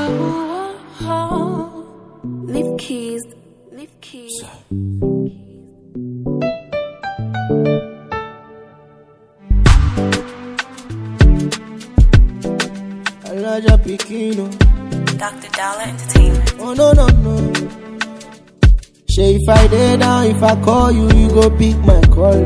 Leave keys. Leave keys. Elijah Pikino. Dr. Dollar Entertainment. Oh no. Say if I dey down, if I call you, you go pick my call.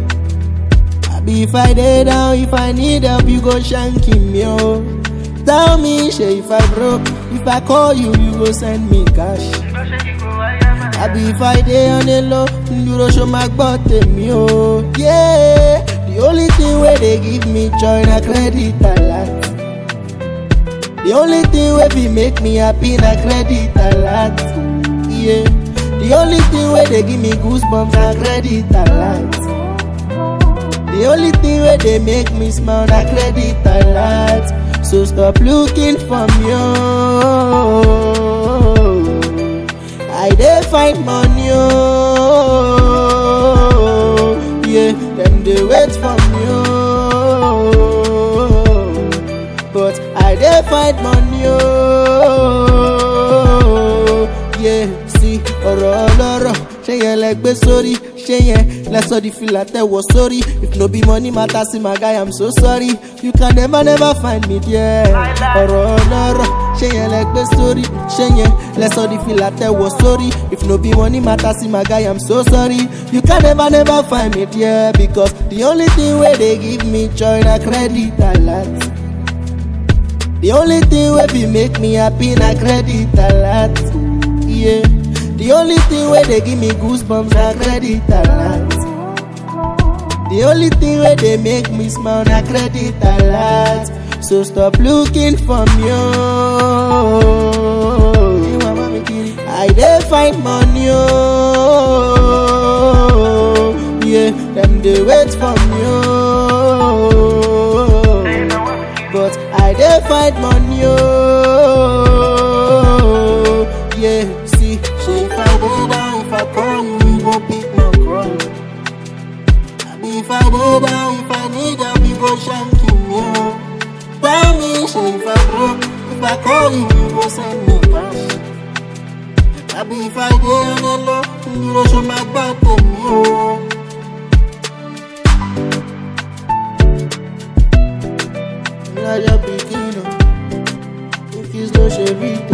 If I dey down, if I need help, you go shanking me, oh. Tell me, say if I broke, if I call you, you go send me cash. If I dey on the low, you go show my butt to me, oh. Yeah, the only thing where they give me joy, na credit alert. The only thing where be make me happy, na credit alert. Yeah, the only thing where they give me goosebumps, na credit alert. The only thing where they make me smile, na credit alert. So stop looking for me, oh. I dey find money, oh. Yeah, them they wait for me, oh. But I dey find money, oh. Yeah, see, oro. She yen like be sorry. She yen, let's all the feel like that was sorry. If no be money matter, see my guy, I'm so sorry. You can never find me there. Oro. She yen like be sorry. She yen, let's all the feel like that was sorry. If no be money matter, see my guy, I'm so sorry. You can never find me there. Because the only thing where they give me joy, na credit alert. The only thing where be make me happy, na credit alert. Yeah. The only thing where they give me goosebumps, na credit alert. The only thing where they make me smile, na credit alert. So stop looking for me, oh. I dey find money, oh. Yeah, them they wait for me, oh. But I dey find money, oh. Yeah, see, if I dey down, if I call you, you go pick my call. If I dey down, if I need help, you go shanking me, oh. Tell me, if I broke, if I call you, you go send me cash. If I dey on the low, you go show my back to me, oh. Elijah Pikino, if it's no Chevito.